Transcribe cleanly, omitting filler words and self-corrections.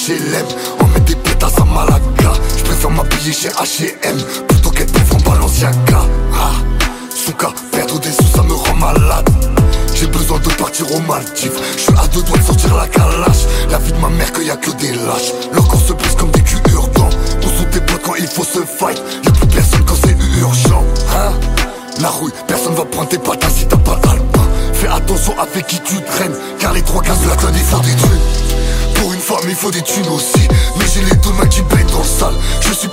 HLM. On met des pétasses à Malaga. J'préfère m'habiller chez H&M plutôt qu'être pauvre en Balenciaga. Souka, perdre des sous ça me rend malade. J'ai besoin de partir aux Maldives. J'suis à deux doigts de sortir la calache. La vie de ma mère que y'a que des lâches. Leur corps se brise comme des culs hurtants. On saute des potes quand il faut se fight. Y'a plus personne quand c'est urgent. La rouille, personne va prendre tes patates si t'as pas d'alpin. Fais attention avec qui tu traînes, car les trois gaz de la clone ils font des thunes. Pour une femme il faut des thunes aussi. Mais j'ai les deux mains qui baignent dans le sale. Je suis